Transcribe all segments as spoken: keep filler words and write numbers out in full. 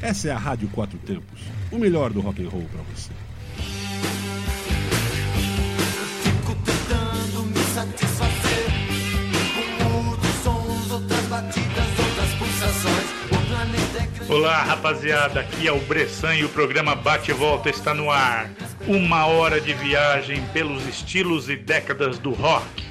Essa é a Rádio Quatro Tempos, o melhor do rock and roll para você. Fico tentando me satisfazer com outros sons, outras batidas, outras pulsações. O planeta é grande. Olá, rapaziada, aqui é o Bressan e o programa Bate e Volta está no ar. Uma hora de viagem pelos estilos e décadas do rock.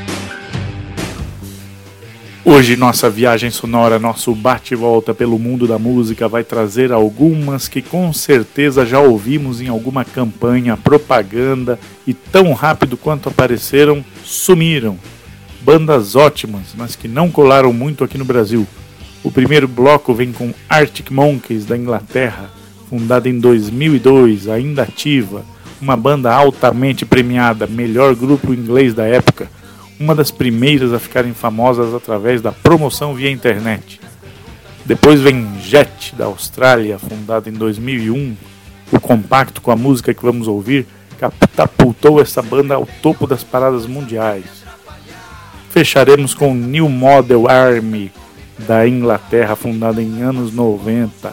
Hoje nossa viagem sonora, nosso bate e volta pelo mundo da música vai trazer algumas que com certeza já ouvimos em alguma campanha, propaganda e tão rápido quanto apareceram, sumiram. Bandas ótimas, mas que não colaram muito aqui no Brasil. O primeiro bloco vem com Arctic Monkeys da Inglaterra, fundada em dois mil e dois, ainda ativa, uma banda altamente premiada, melhor grupo inglês da época. Uma das primeiras a ficarem famosas através da promoção via internet. Depois vem Jet, da Austrália, fundada em dois mil e um. O compacto com a música que vamos ouvir catapultou essa banda ao topo das paradas mundiais. Fecharemos com New Model Army, da Inglaterra, fundada em anos noventa.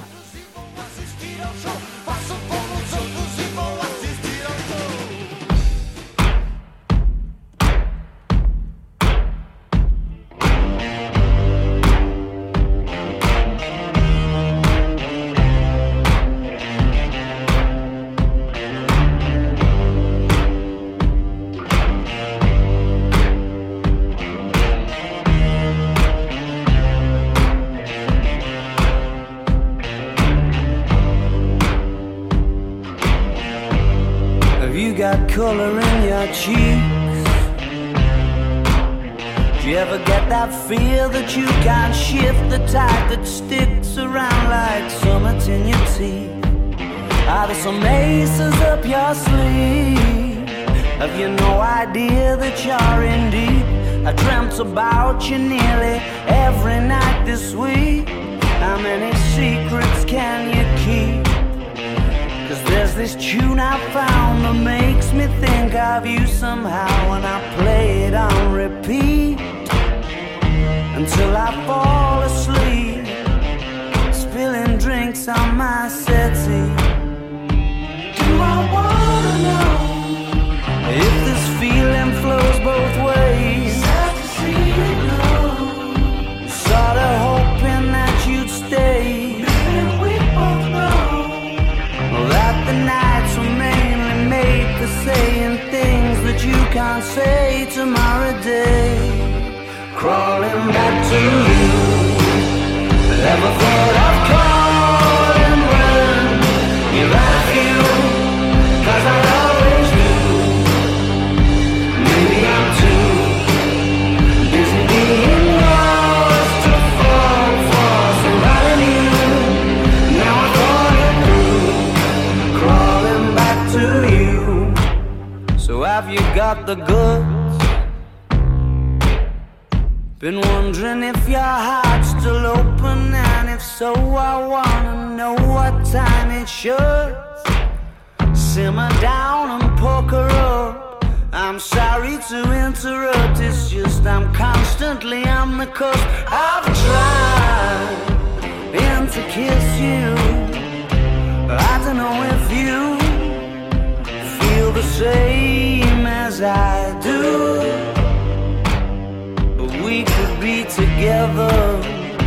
Color in your cheeks. Do you ever get that feel that you can't shift, the type that sticks around like summits in your teeth? Are there some aces up your sleeve? Have you no idea that you're in deep? I dreamt about you nearly every night this week. How many secrets can you keep? Cause there's this tune I found that makes me think of you somehow, and I play it on repeat until I fall asleep, spilling drinks on my settee. Do I wanna know if this feeling flows both ways? Sad to see you go, sorta hoping that you'd stay. That the nights were mainly made for saying things that you can't say tomorrow day. Crawling back to you, never thought of calling when you're at you, cause I always do. Maybe I'm too busy being lost to fall for somebody new. Now I thought it through, crawling back to you. So have you got the goods? Been wondering if your heart's still open, and if so, I wanna know what time it should. Simmer down and poker up. I'm sorry to interrupt, it's just I'm constantly on the cusp. I've tried and to kiss you. I don't know if you feel the same as I do, but we could be together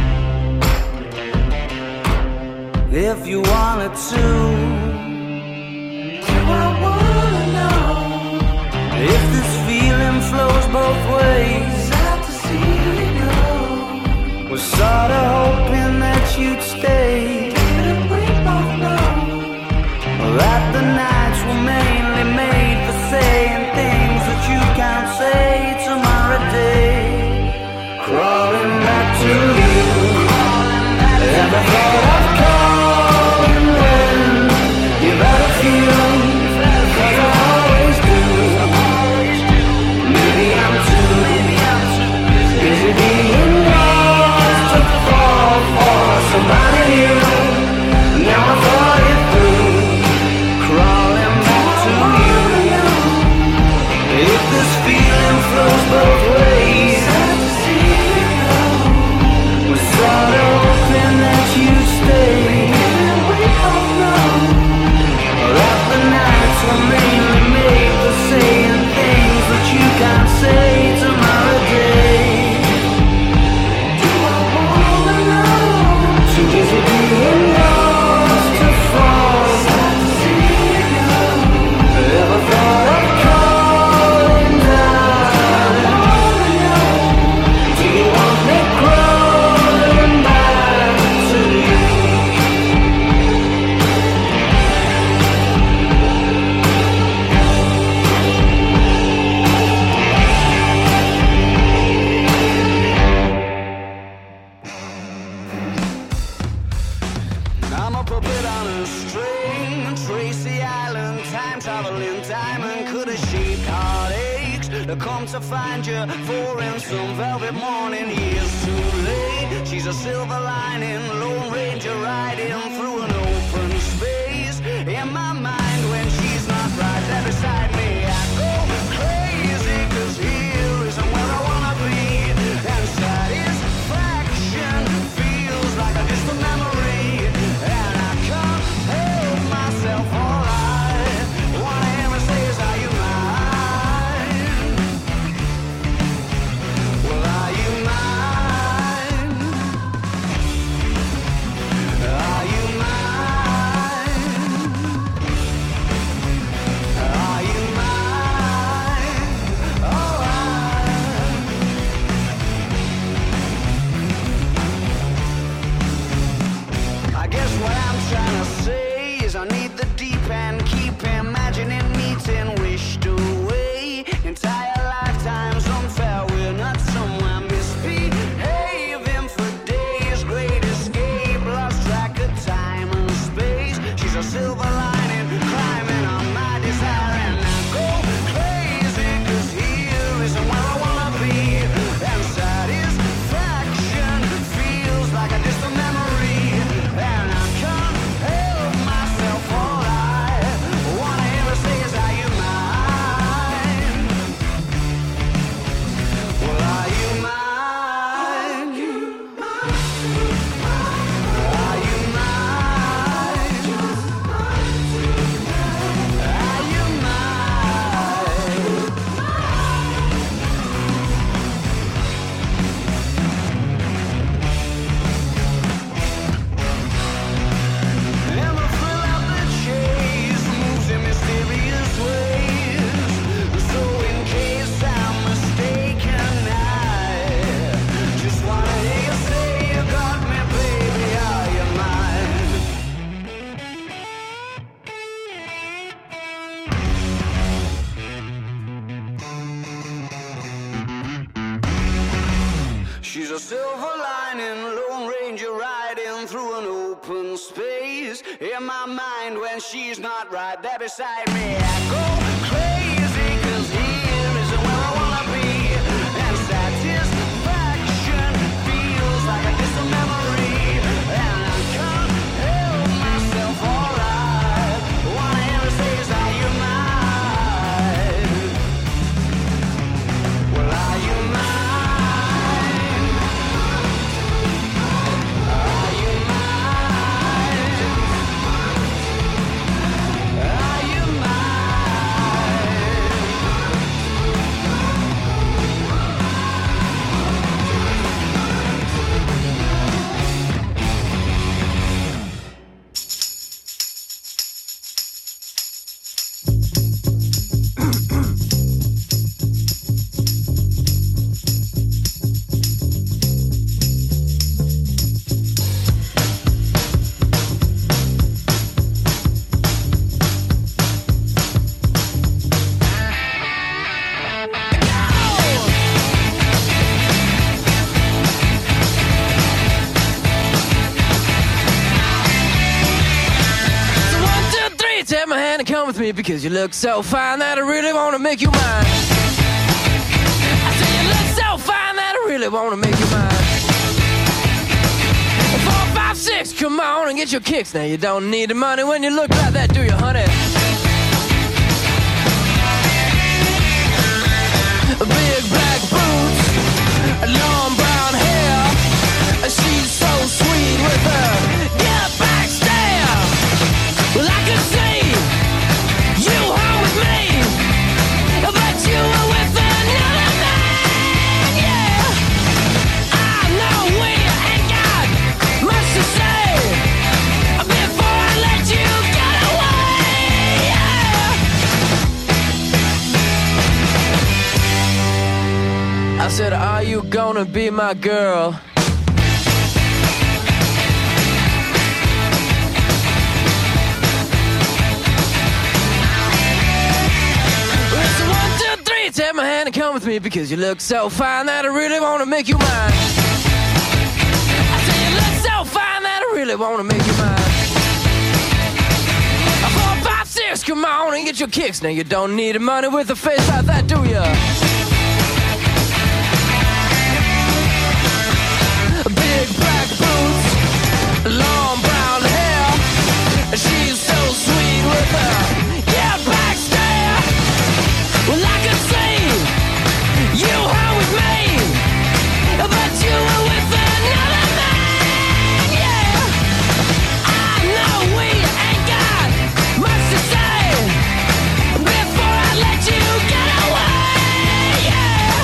if you wanted to. Do I wanna know if this feeling flows both ways? Sad to see you go, was sorta hoping that you'd stay. That the nights were mainly made for saying things that you can't say tomorrow day. Crawling back to you, never thought of calling when you've had a few, cause I always do. Maybe I'm too busy being lost to fall for somebody. a puppet on a string. Tracy Island, time traveling diamond, could have shaped heartaches to come to find you for in some velvet morning. Years too late, she's a silver lining, Lone Ranger riding through an open space. In my mind when she's not right there beside me, I go crazy, cause here isn't where I wanna be. And satisfaction feels like a distant memory, and I can't help myself. All I wanna hear her say is, are you mine? Well, are you mine? Are you mine? Are you mine? Oh, I, I guess what I'm trying to say is I need the deep end, keep imagining meeting wished away. Entire lifetimes unfair, we're not somewhere misbehaving for days. Great escape, lost track of time and space. She's a silver lining, climbing on my desire, and I go crazy, cause here isn't where I wanna be. And satisfaction feels like a distant memory, and I can't help myself. All I wanna hear her say is, are you mine? Well, are you mine? Are you mine? Are you mine? And the thrill of the chase moves in mysterious ways. So in case I'm mistaken, I just wanna hear you say you got me, baby. Are you mine? She's a silver lining, Lone Ranger riding through an open space. In my mind when she's not right there beside me, I go crazy, cause here isn't where I wanna be. And satisfaction feels like a distant memory, and I can't help myself. All I wanna hear her say is, are you mine? Well, are you mine? Are you mine? Are you So one, two, three, take my hand and come with me, because you look so fine that I really wanna make you mine. I say you look so fine that I really wanna make you mine. Four, five, six, come on and get your kicks. Now you don't need the money when you look like that, do you, honey? Big black boots, long brown hair. She's so sweet with her get back stare. Well, I could see you home with me, but you were with another man, yeah. I know we ain't got much to say before I let you get away, yeah. I said, are you gonna be my girl? Take my hand and come with me, because you look so fine that I really wanna make you mine. I say you look so fine that I really wanna make you mine. come on and get your kicks. Now you don't need money with a face like that, do ya? Big black boots, long brown hair. She's so sweet with her, yeah, back stare. Well, I could see you hung with me, but you were with another man, yeah. I know we ain't got much to say before I let you get away, yeah.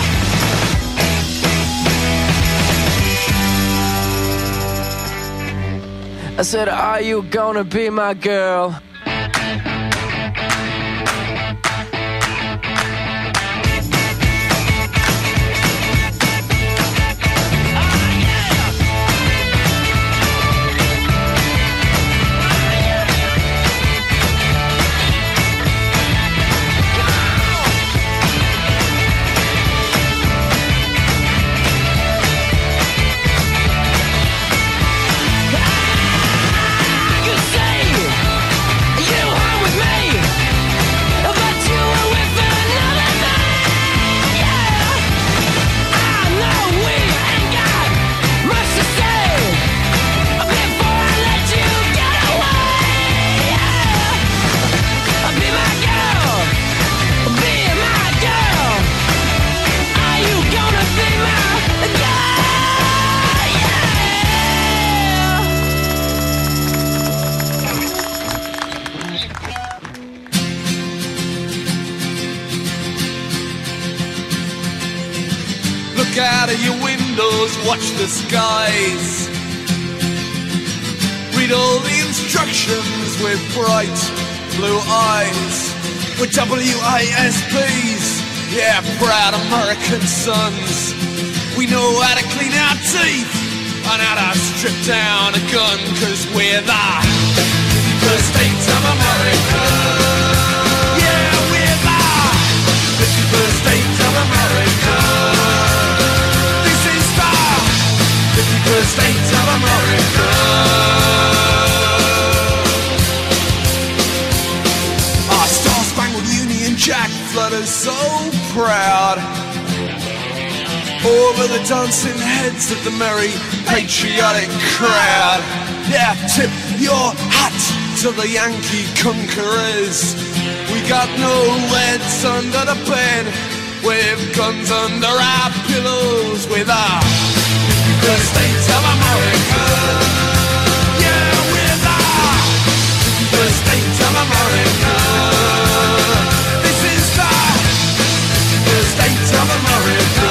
I said, are you gonna be my girl? Out of your windows, watch the skies. Read all the instructions with bright blue eyes. We're W A S Ps, yeah, proud American sons. We know how to clean our teeth and how to strip down a gun, cause we're the fifty-first state of America. Yeah, we're the fifty-first state of America. fifty-first state of America. Our Star-Spangled Union Jack flutters so proud over the dancing heads of the merry patriotic crowd. Yeah, tip your hat to the Yankee conquerors. We got no leads under the bed, with guns under our pillows, with our the States of America. Yeah, we're the the States of America. This is the the States of America.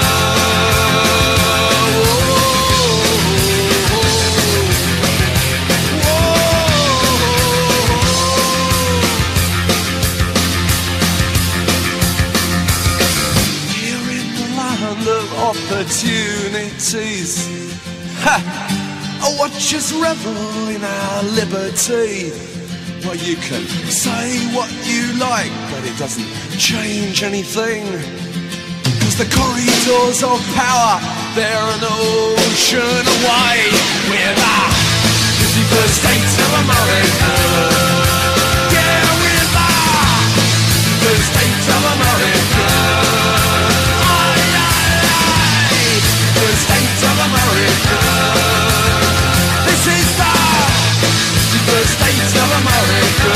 We're in the land of opportunities. Ha! Oh, watch us revel in our liberty. Well, you can say what you like, but it doesn't change anything. Cause the corridors of power, they're an ocean away. We're the fifty-first state of America. Yeah, we're the fifty-first state of America. Aye, aye, aye. The state of America. This is the fifty-first state of America.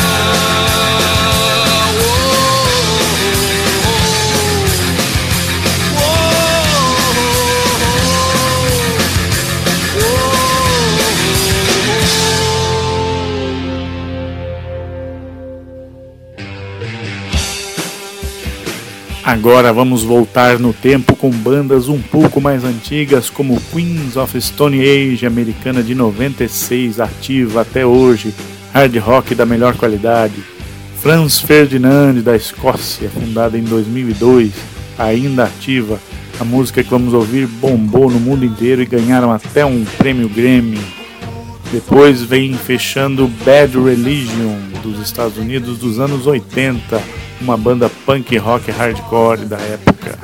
Agora vamos voltar no tempo com bandas um pouco mais antigas, como Queens of Stone Age, americana de noventa e seis, ativa até hoje, hard rock da melhor qualidade. Franz Ferdinand, da Escócia, fundada em dois mil e dois, ainda ativa. A música que vamos ouvir bombou no mundo inteiro e ganharam até um prêmio Grammy. Depois vem fechando Bad Religion, dos Estados Unidos, dos anos oitenta, uma banda punk rock hardcore da época.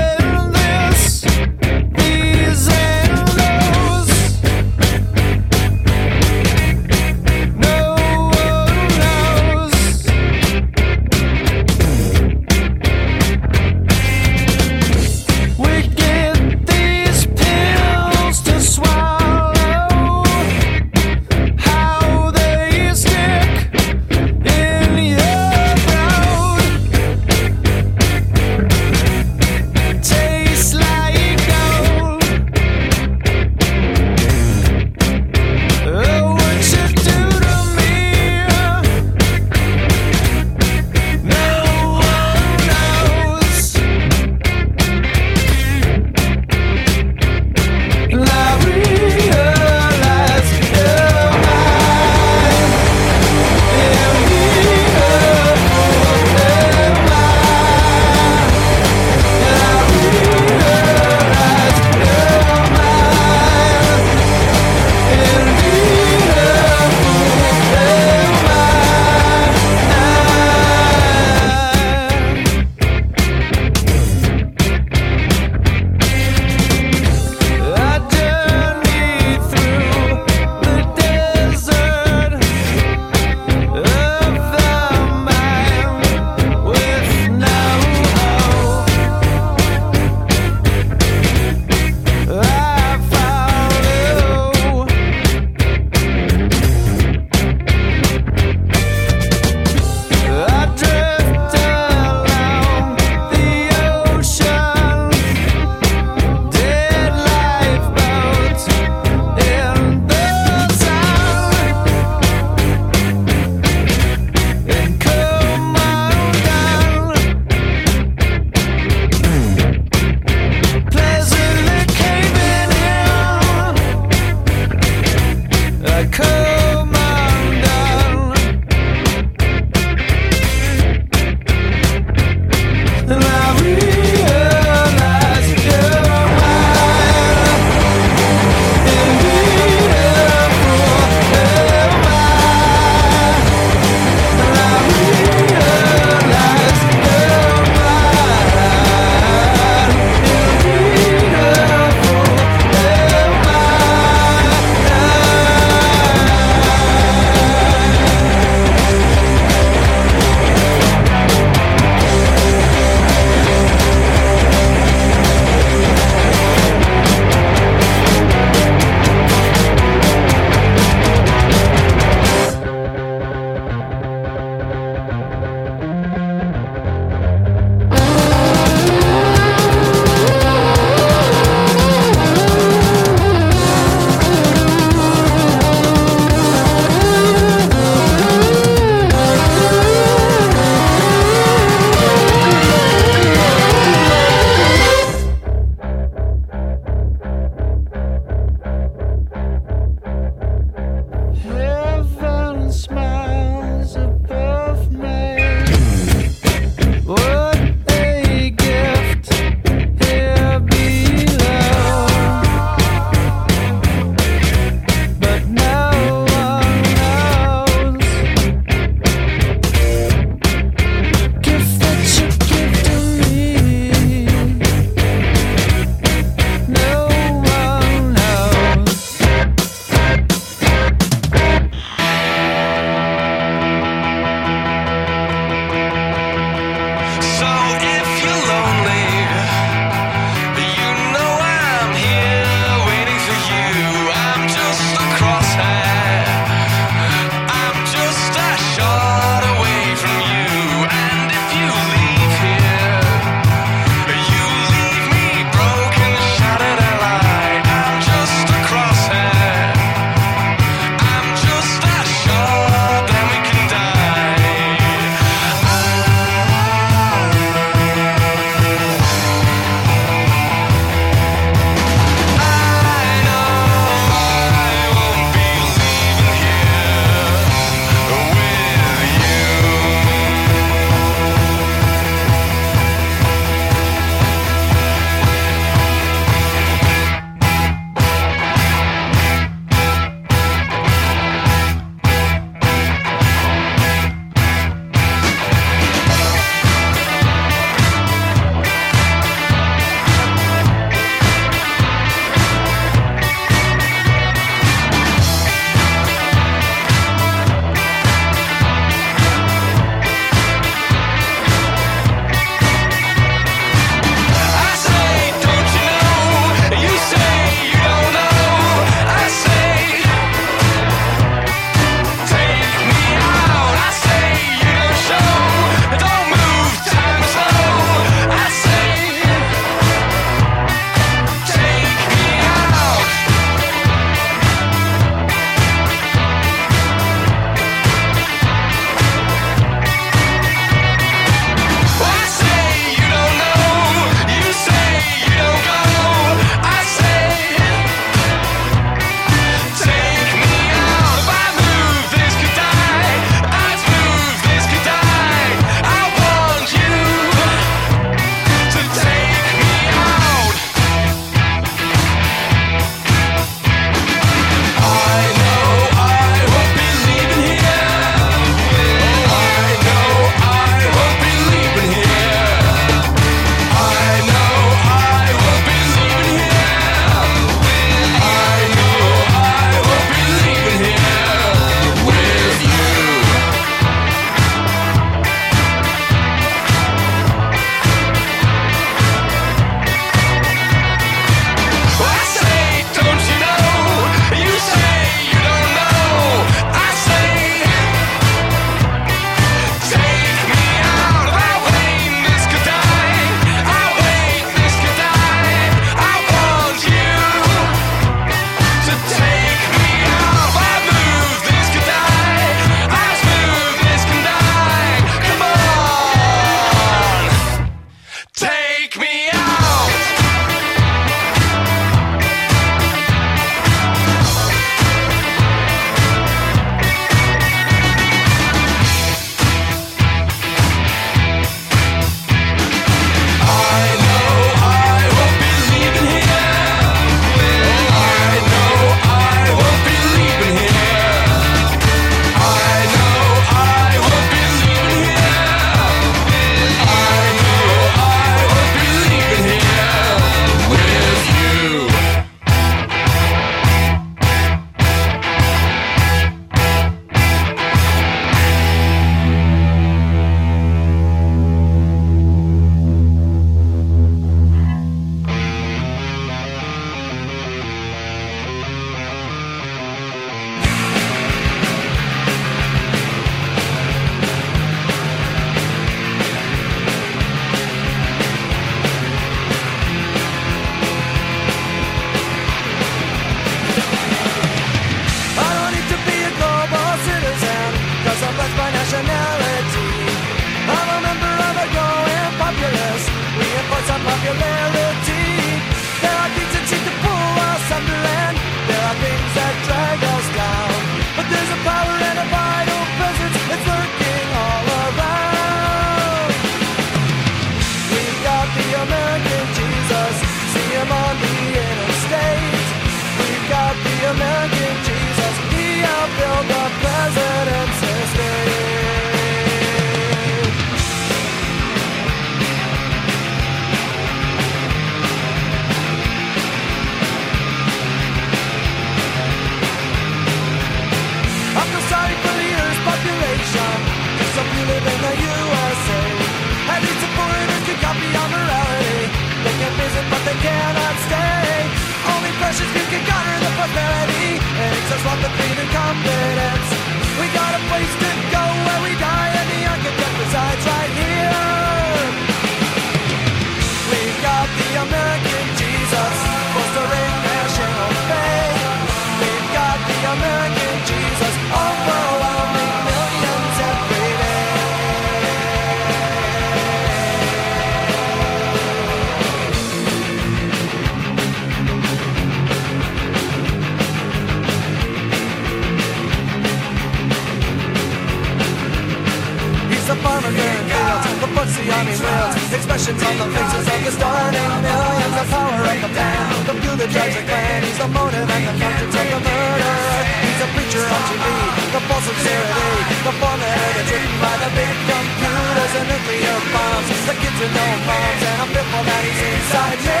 what's the army will? Expressions on the faces of the starting millions. The power of the man, the few that drives the clan. He's the motive and the conscience of the murderer. He's a preacher on T V, the false sincerity, the formula that's written by the big computers and nuclear bombs. The kids with no moms, and I'm fearful that he's inside me.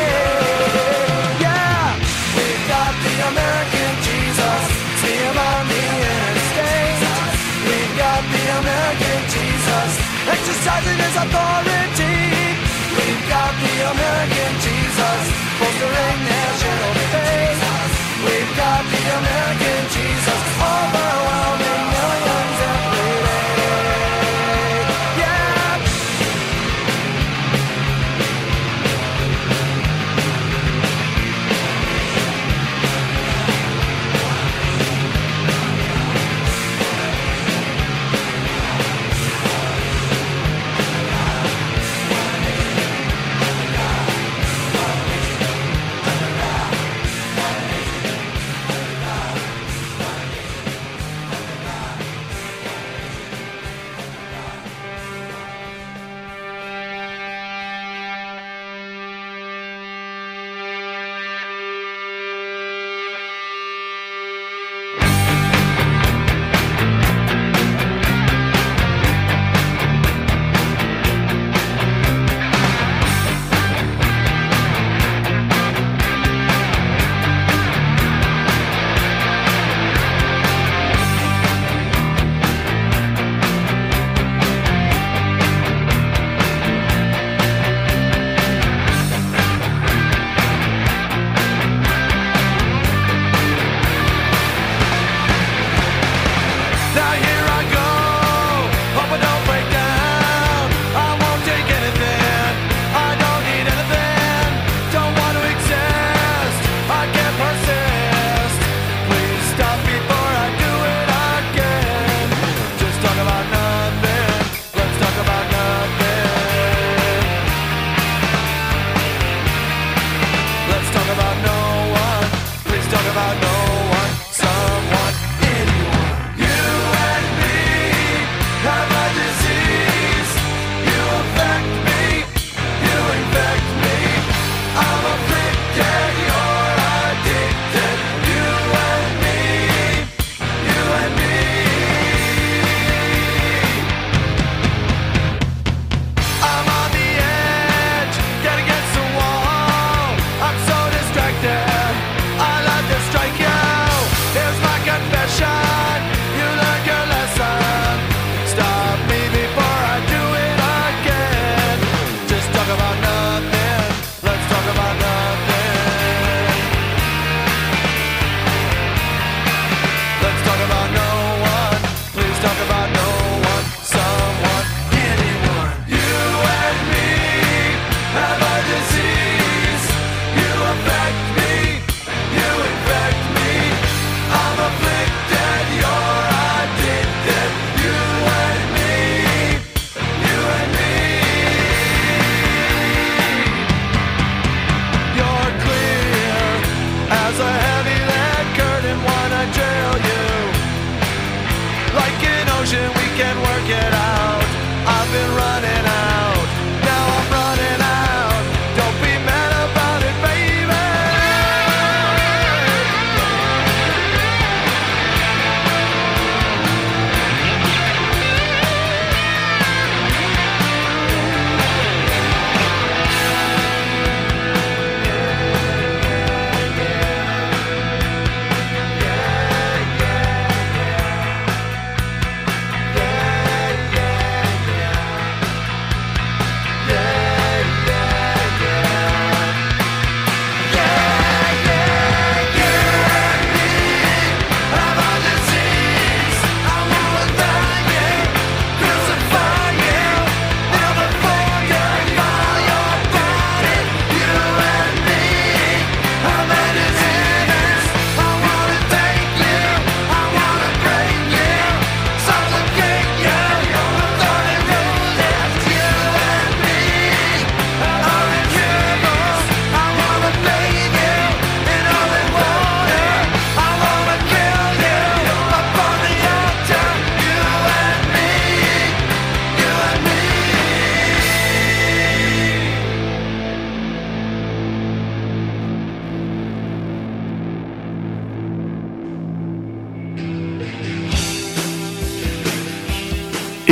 Yeah, we've got the American Jesus, see him on the interstate. We've got the American Jesus, exercising his authority. We've got the American Jesus, bolstering national faith. We've got the American Jesus, overwhelming millions every day. Yeah.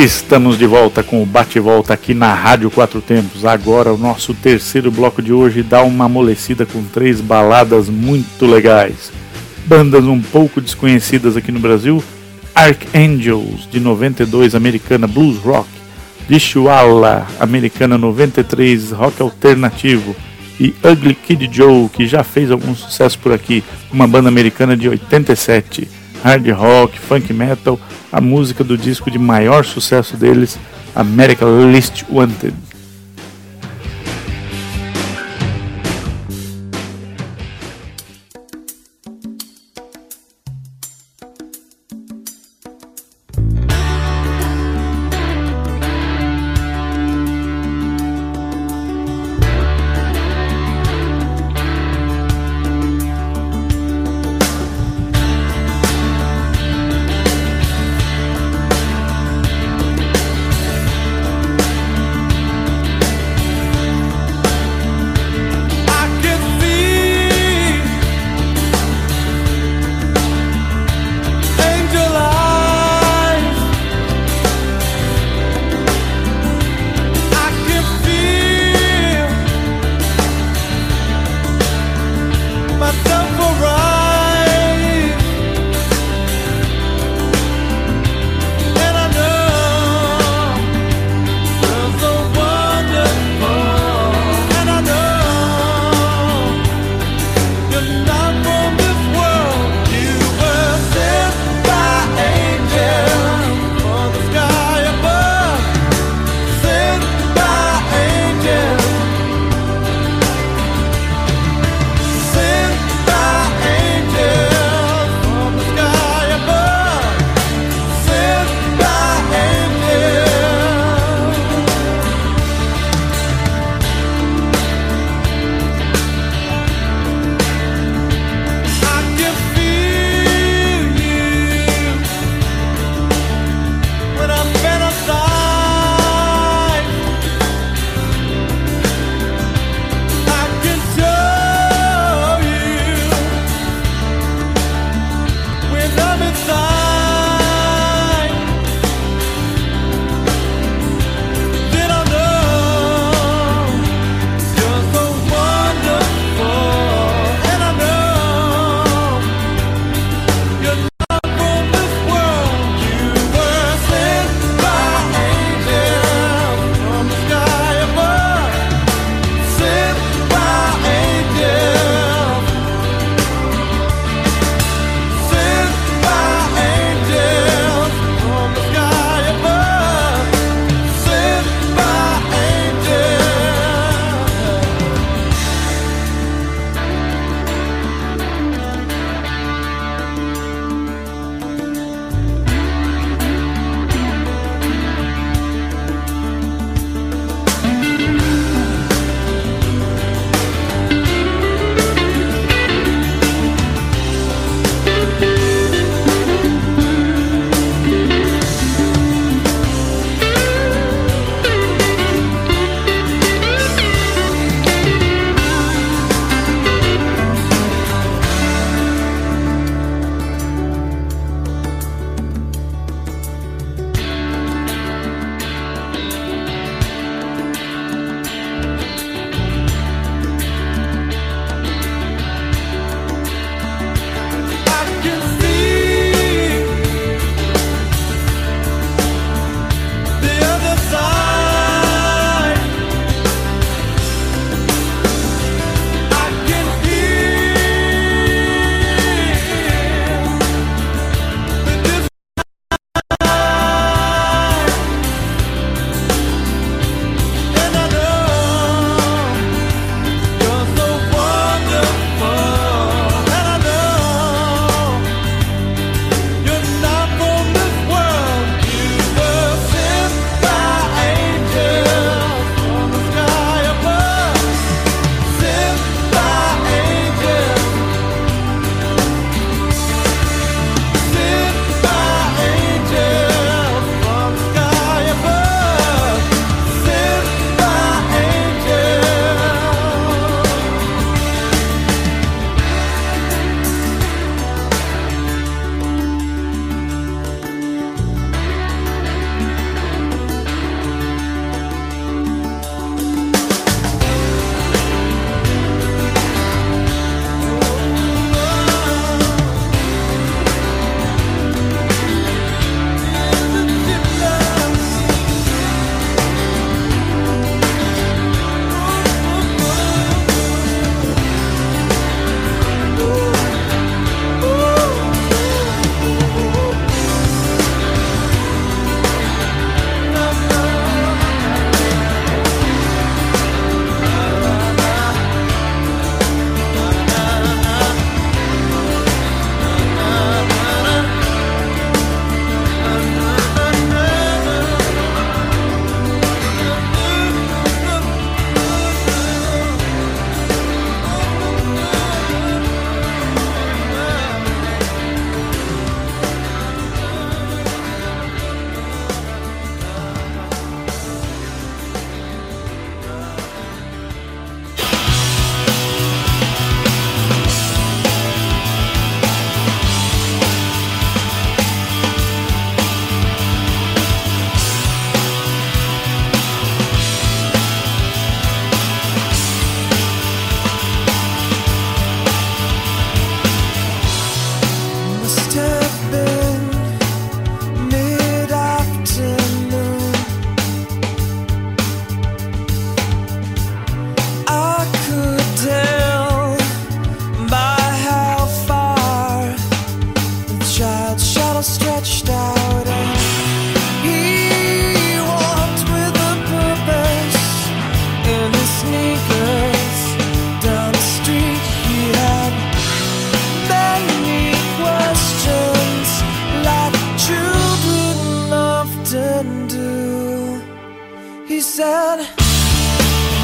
Estamos de volta com o bate-volta aqui na Rádio Quatro Tempos. Agora o nosso terceiro bloco de hoje dá uma amolecida com três baladas muito legais. Bandas um pouco desconhecidas aqui no Brasil: Archangels, de noventa e dois, americana, blues rock; Dishwalla, americana, noventa e três, rock alternativo; e Ugly Kid Joe, que já fez algum sucesso por aqui, uma banda americana de oitenta e sete, hard rock, funk metal, a música do disco de maior sucesso deles, America's Least Wanted.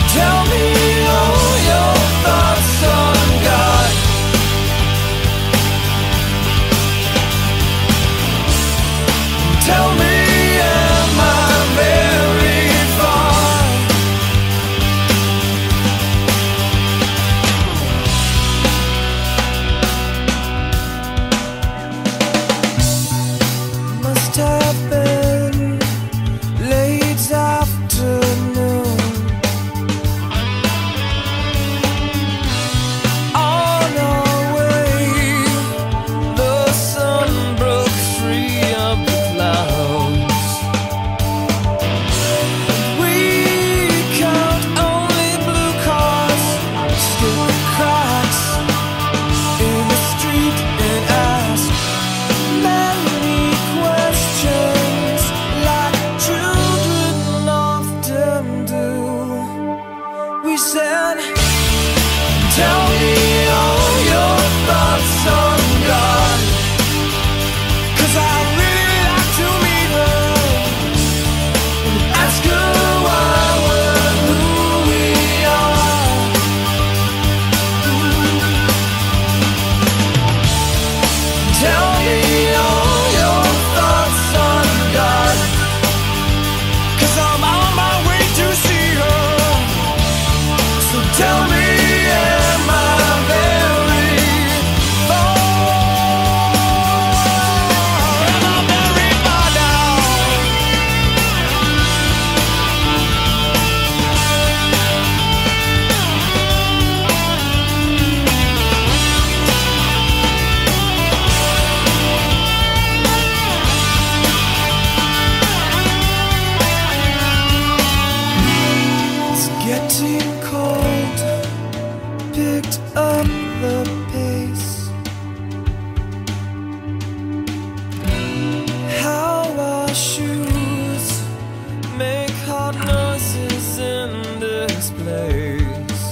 Tell me all your thoughts on God. Tell me, am I very far? Must have been late afternoon. On our way, the sun broke free of the clouds. We count only blue cars, skip cracks in the street and ask many questions like children often do. We said, tell me all your thoughts on God, 'cause I'd really like to meet her and ask her why we're who we are. Tell me all your thoughts on God, 'cause I'm on my way to see her. So tell me, am I very far? Am I very far now? It's getting cold, picked up the pace. How our shoes make hard noises in this place.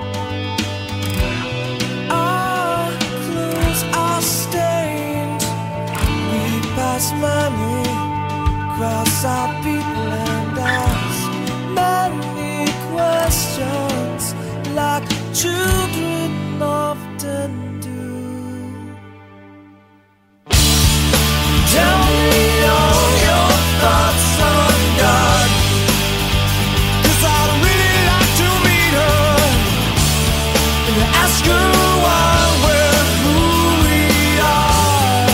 Our clothes are stained. We pass money, cross our people and ask many questions like children often do. Tell me all your thoughts on God, 'cause I'd really like to meet her and ask her why we're who we are.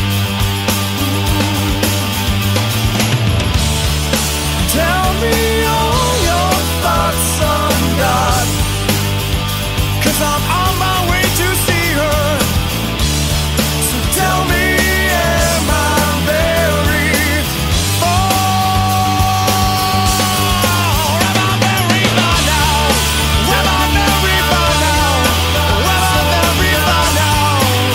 Tell me all your thoughts on God, 'cause I'm on my way to see her. So tell me, am I very far? Am I very far now? Am I very far now? Am I very far now?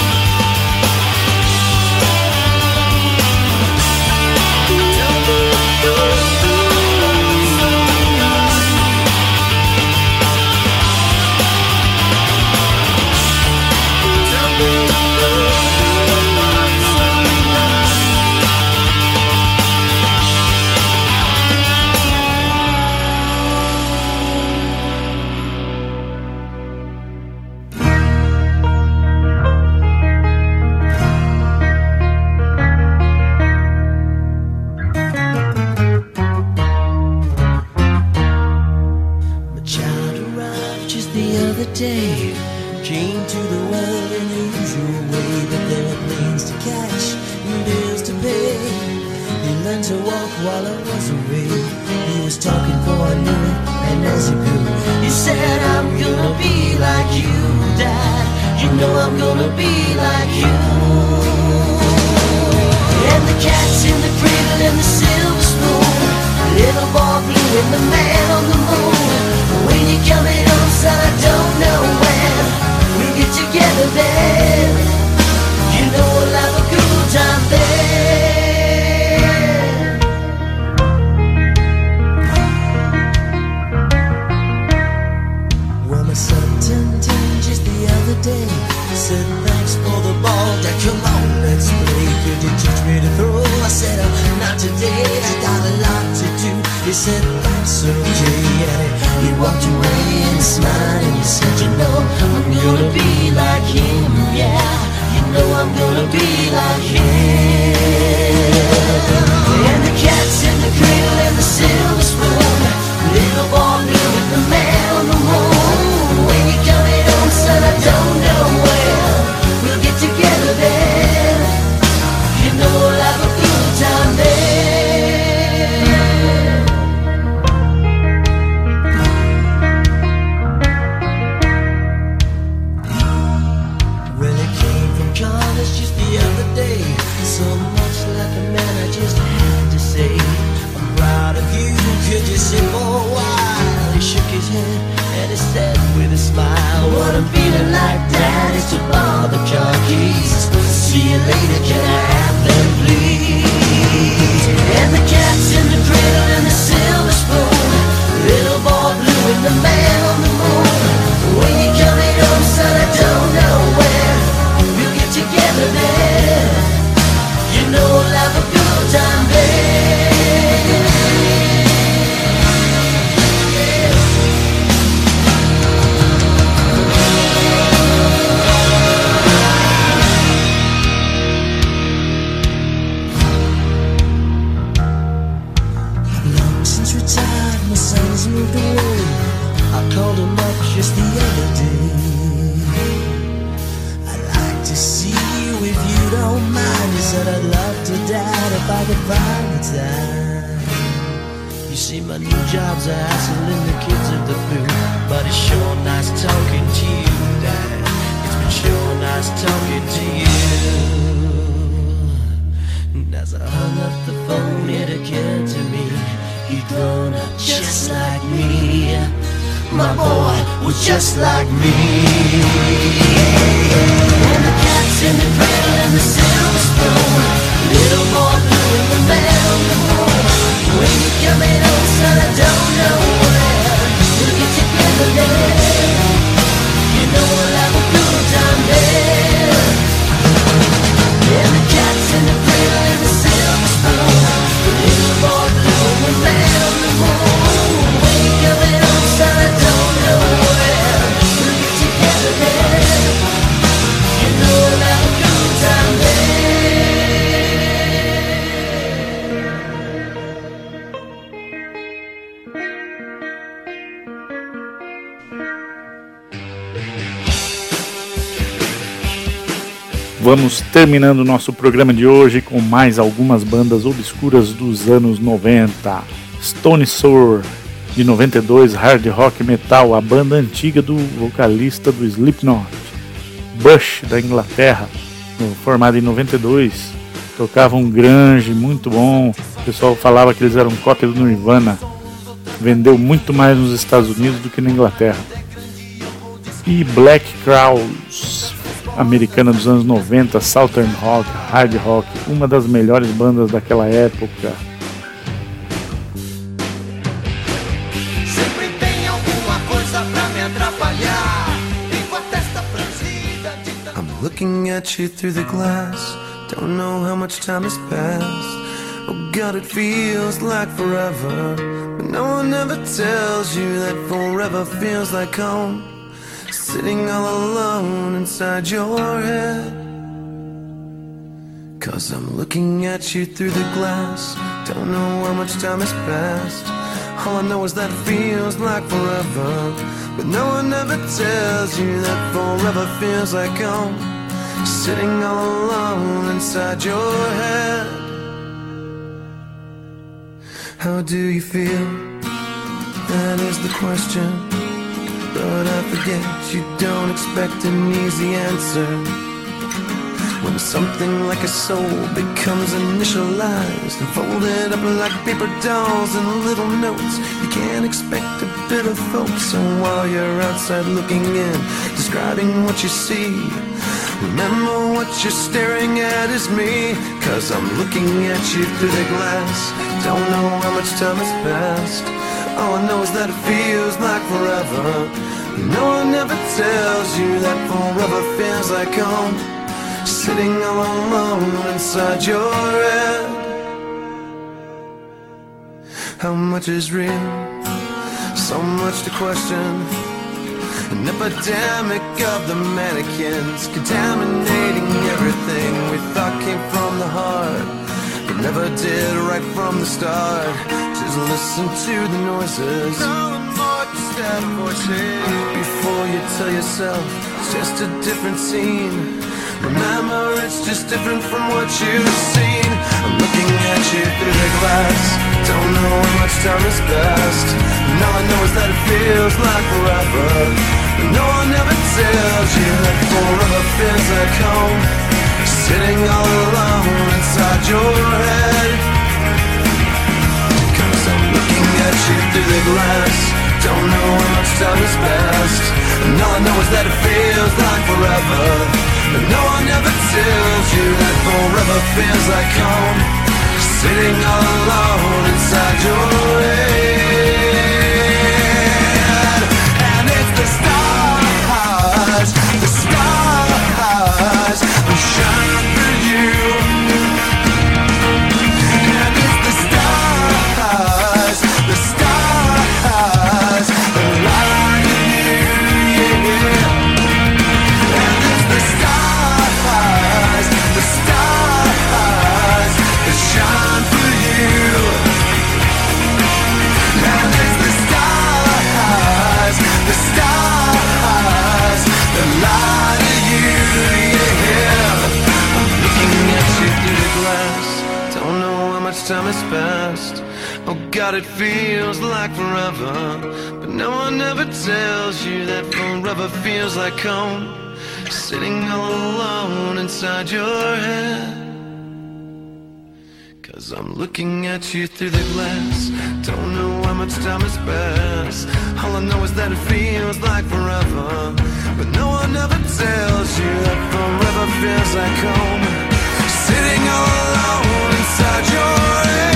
My child arrived just the other day, came to the world in the usual way, but there were planes to catch and bills to pay. He learned to walk while I was away. He was talking before I knew it, and as he grew, he said, I'm gonna be like you, Dad. You know I'm gonna be like you. And the cat's in the cradle and the silver spoon, the little boy blue and the man on the moon. When you're coming home, son, I don't know when we'll get together then. You know we'll have a good time then. Well, my son turned ten just the other day. Said thanks for the ball, Dad, come on, let's play. Could you teach me to throw? I said, oh, not today, I got a lot to do. He said, that's okay, and he You walked away and smiled and you said, you know, I'm gonna be like him, yeah. You know I'm gonna be like him. And the cat's in the cradle and the silver spoon. Little boy blue with the man on the moon. When you coming home, son, I don't know where. We'll get together there. You know we'll have a good time there. Well, it came from college just the other day. So much like a man, I just had to say, I'm proud of you, could you sit for a while? He shook his head and he said with a smile, what I'm feeling like, Dad, is to borrow the car keys. See you later, can I have them, please? And the cat's in the cradle and the silver spoon. Little boy blue and the man on the moon. When you coming home, son, I don't know where. We'll get together there. You know we'll have a good time there. Long since retired, my son's moved away. I called him up just the other day. I'd like to see you if you don't mind. He said I'd love to, Dad, if I could find the time. You see, my new job's a hassle and the kids at the food, but it's sure nice talking to you, Dad. It's been sure nice talking to you. And as I hung up the phone, it occurred to me, he'd grown up just like me. My boy was just like me. And the cat's in the cradle and the silver spoon. Little boy blue and the man on the moon. When you coming home, son, I don't know where. We'll get together there. You know we'll have a good time there. And the cat's in the cradle and the silver spoon. Little boy blue and the man on the moon. When you coming home, son, I don't know where. We'll get together there. You know we'll have a good time there. Vamos terminando o nosso programa de hoje com mais algumas bandas obscuras dos anos noventa. Stone Sour, de noventa e dois, hard rock metal, a banda antiga do vocalista do Slipknot. Bush, da Inglaterra, formada em noventa e dois, tocava um grunge muito bom. O pessoal falava que eles eram cópia do Nirvana. Vendeu muito mais nos Estados Unidos do que na Inglaterra. E Black Crowes, americana dos anos noventa, Southern Rock, Hard Rock, uma das melhores bandas daquela época. Sempre tem alguma coisa pra me atrapalhar. Fico a testa franzida de tanto... I'm looking at you through the glass. Don't know how much time has passed. Oh God, it feels like forever. But no one ever tells you that forever feels like home. Sitting all alone inside your head. Cause I'm looking at you through the glass. Don't know how much time has passed. All I know is that it feels like forever. But no one ever tells you that forever feels like home. Sitting all alone inside your head. How do you feel? That is the question. But I forget you don't expect an easy answer. When something like a soul becomes initialized and folded up like paper dolls and little notes, you can't expect a bit of hope. So while you're outside looking in, describing what you see, remember what you're staring at is me. Cause I'm looking at you through the glass. Don't know how much time has passed. All I know is that it feels like forever. No one ever tells you that forever feels like home. Sitting all alone inside your head. How much is real? so much to question. An epidemic of the mannequins, contaminating everything we thought came from the heart, but never did right from the start. Just listen to the noises, no more distant voices, before you tell yourself it's just a different scene. Remember, it's just different from what you've seen. I'm looking at you through the glass, don't know how much time has passed, and all I know is that it feels like forever. But no one ever tells you that forever feels like home, sitting all alone inside your head. Cause I'm looking at you through the glass, don't know how much time has passed, and all I know is that it feels like forever. But no one ever tells you that forever feels like home, sitting all alone inside your head. And it's the stars, the stars that shine for you. And it's the stars, the stars that light you, yeah. And it's the stars, the stars that shine for you. And it's the stars, the stars that light you, yeah. I'm looking at you through the glass, don't know how much time has passed. Oh God, it feels like forever, but no one ever tells you that forever feels like home, sitting all alone inside your head. Cause I'm looking at you through the glass, don't know how much time has passed. All I know is that it feels like forever, but no one ever tells you that forever feels like home, sitting all alone inside your head.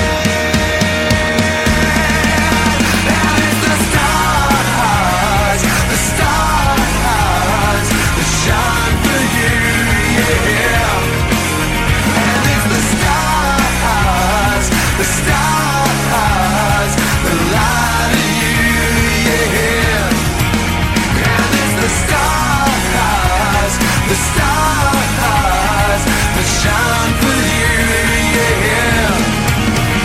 And it's the stars, the stars that shine for you, yeah. And it's the stars, the stars that light you, yeah. And it's the stars, the stars that shine for you, yeah.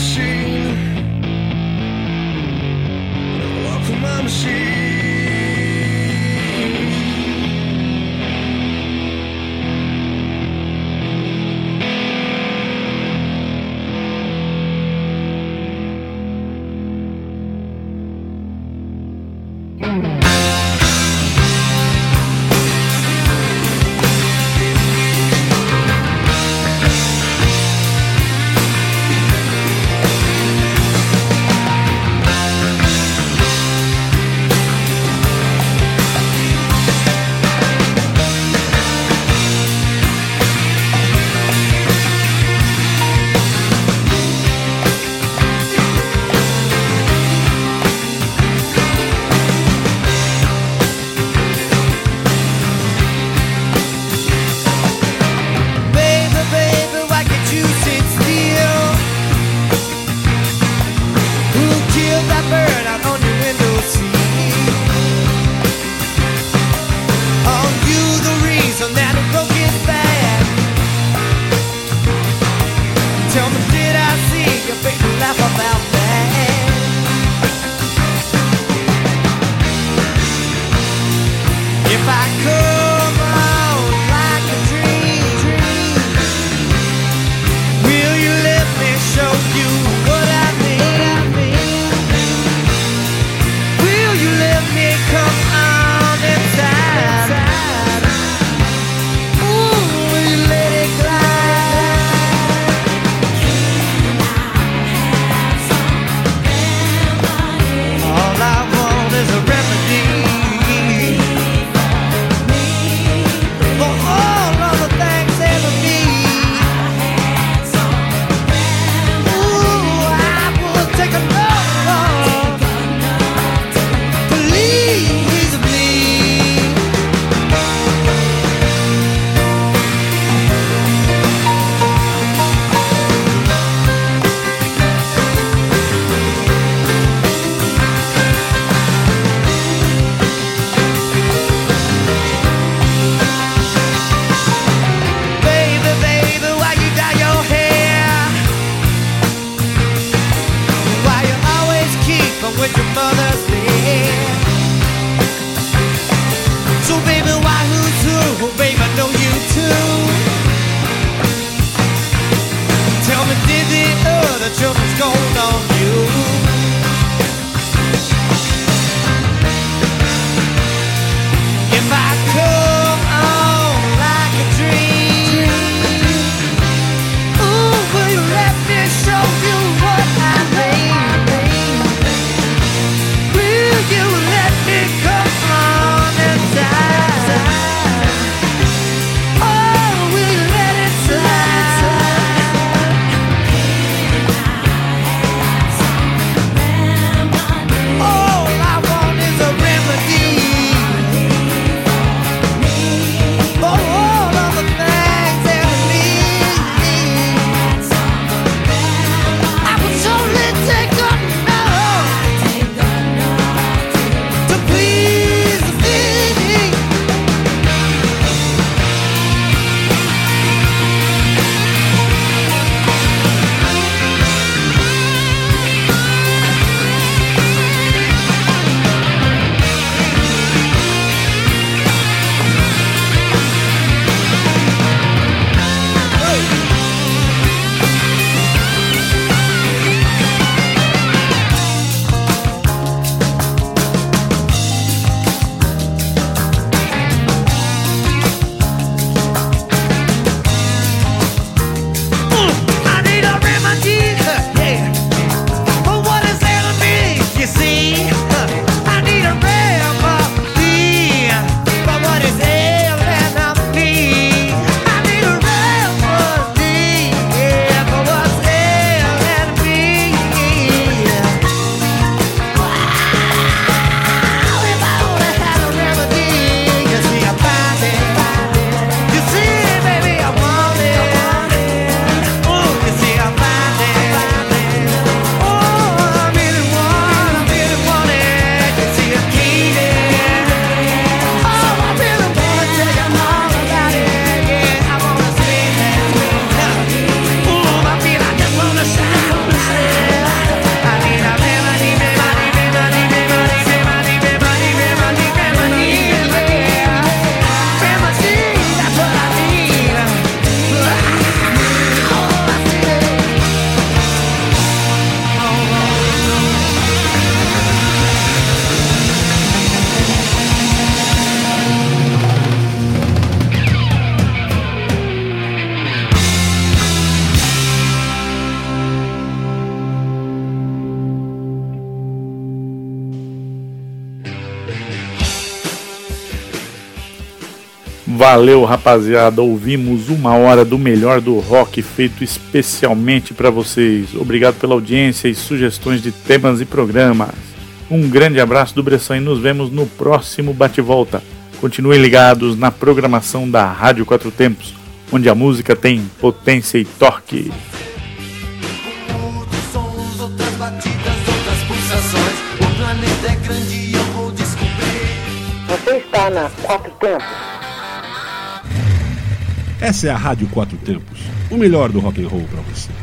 machine. I walk with my machine. Valeu, rapaziada. Ouvimos uma hora do melhor do rock feito especialmente para vocês. Obrigado pela audiência e sugestões de temas e programas. Um grande abraço do Bressan e nos vemos no próximo Bate-Volta. Continuem ligados na programação da Rádio Quatro Tempos, onde a música tem potência e torque. Outros sons, outras batidas, outras pulsações. O planeta é grande e eu vou descobrir. Você está na Quatro Tempos. Essa é a Rádio Quatro Tempos, o melhor do rock and roll para você.